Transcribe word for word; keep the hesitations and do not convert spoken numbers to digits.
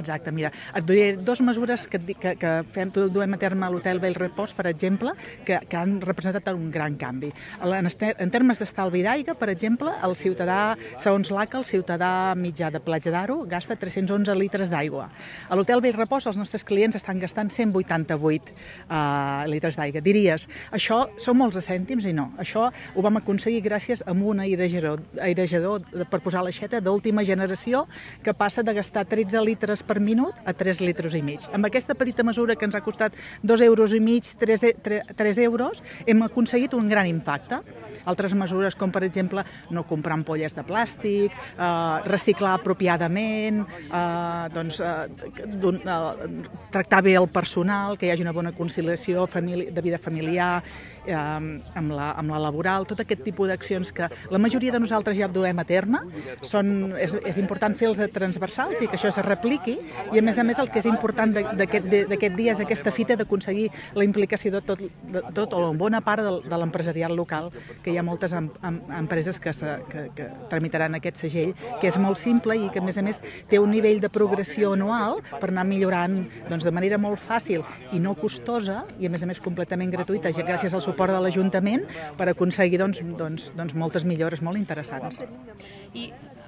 Exacte, mira, et diré dues mesures que, que, que fem, duem a terme a l'Hotel Bell Repòs, per exemple, que, que han representat un gran canvi. En, en termes d'estalvi d'aigua, per exemple, el ciutadà, segons l'A C A, el ciutadà mitjà de Platja d'Aro gasta tres-cents onze litres d'aigua. A l'Hotel Bell Repòs els nostres clients estan gastant cent vuitanta-vuit uh, litres d'aigua. Diries, això són molts cèntims i no. Això ho vam aconseguir gràcies a un airejador, airejador per posar l'aixeta d'última generació que passa de gastar tretze litres per minut a tres litres i mig. Amb aquesta petita mesura que ens ha costat dos euros i mig, tres euros, hem aconseguit un gran impacte. Altres mesures com, per exemple, no comprar ampolles de plàstic, eh, reciclar apropiadament, eh, doncs, eh, eh, tractar bé el personal, que hi hagi una bona conciliació de vida familiar, eh, amb, la, amb la laboral, tot aquest tipus d'accions que la majoria de nosaltres ja duem a terme. Són, és, és important fer-los transversals i que això se repliqui, i a més a més el que és important d'aquest dia és aquesta fita d'aconseguir la implicació de tot, de tot o en bona part de, de l'empresariat local, que hi ha moltes em, em, empreses que, se, que, que tramitaran aquest segell, que és molt simple i que a més a més té un nivell de progressió anual per anar millorant doncs, de manera molt fàcil i no costosa, i a més a més completament gratuïta, gràcies al suport de l'Ajuntament, per aconseguir doncs, doncs, doncs moltes millores molt interessants. I